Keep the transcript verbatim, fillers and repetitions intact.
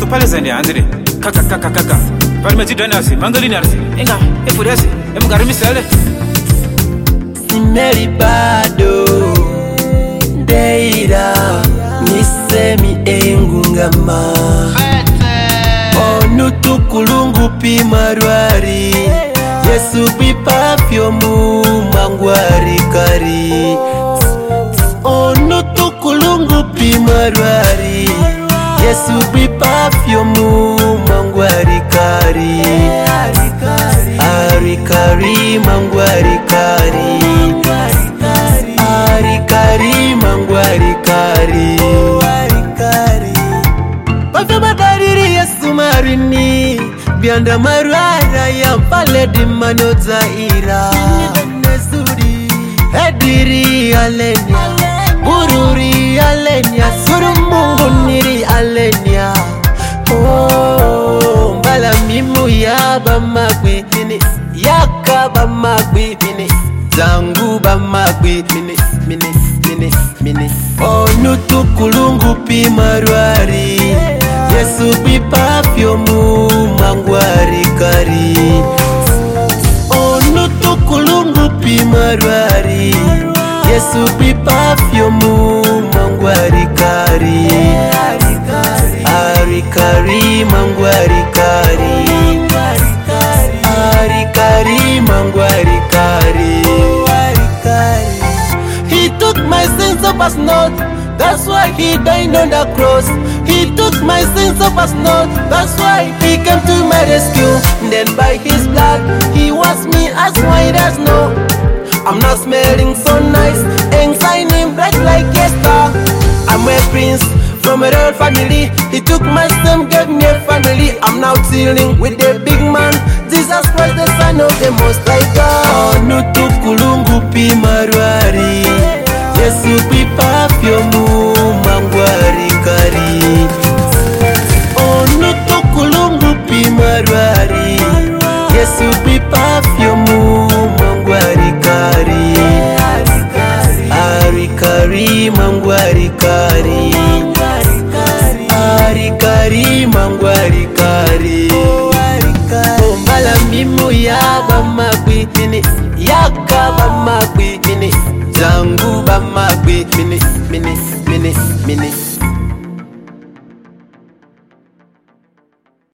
palazani andre kaka kaka kaka parmeti danasi mangali narsi inga efuresi emgarimi sale Simeli bado Deira Nisemi engungama Onu tukulungu pimarwari Yesu pipafyo mu mangwari kari Onu tukulungu pimarwari Yesu pipafyo mu mangwari kari Ari kari mangwari kari Ari kari mangwari kari Pafyo madariri Yesu marini Bianda marwara ya mpale di mano zaira Ediri alenia Bururi alenia Surumungu niri alenia Oh Mbala mimu ya bamagwi minis Yaka bamagwi minis Zangu bamagwi minis Minis minis minis Onu tukulungu pimarwari Yesu pipafyo mu mangwari kari Onu tukulungu pimarwari Yesu pipafyo mu mangwari kari Ari kari mangwari kari Ari kari mangwari kari He took my sins up as naught. That's why he died on the cross. He took my sins up as naught. That's why he came to my rescue. And then by his blood, he washed me as white as snow. I'm not smelling so nice, and shining bright like a star. I'm a prince from a royal family. He took my son, gave me a family. I'm now chilling with the big man, Jesus Christ, the Son of the Most High God. Onu tukulungu pimarwari Yesu pipafyo mu mangwari kari Onu tukulungu pimarwari Yesu pipafyo mu mangwari kari Ari kari mangwari kari Ari kari mangwari kari Mbala mimu ya bamagwi minis Yaka bamagwi minis Zangu bamagwi minis minis minis minis